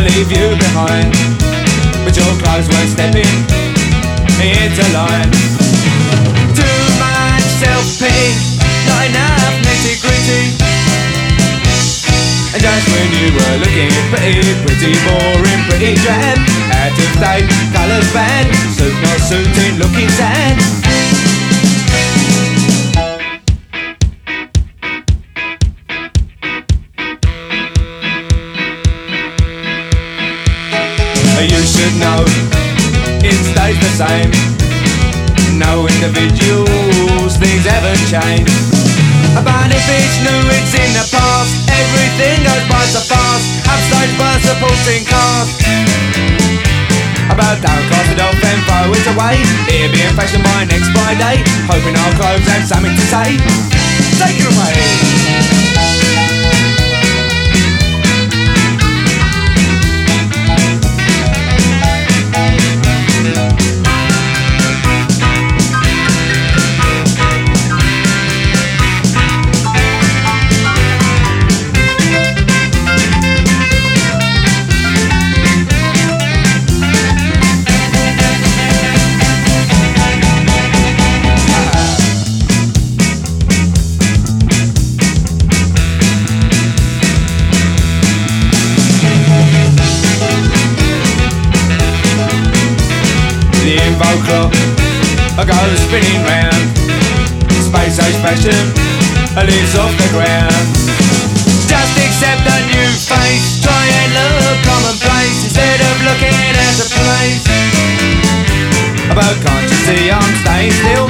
leave you behind, but your clothes won't step in into line. Too much self-pity, not enough nitty-gritty. And just when you were looking pretty boring, pretty drab, out of date, colours bad, suit not suiting, looking sad. You should know, it stays the same. No individuals, things haven't changed. But if it's new, it's in the past. Everything goes by so fast. Upstage bus supporting cars. About downcast, don't then throw it away. Here being fashioned by next Friday, hoping our clothes have something to say. Take it away. The info clock goes spinning round. Space age fashion lives off the ground. Just accept a new face, try and look commonplace instead of looking out of place. But can't you see I'm staying still?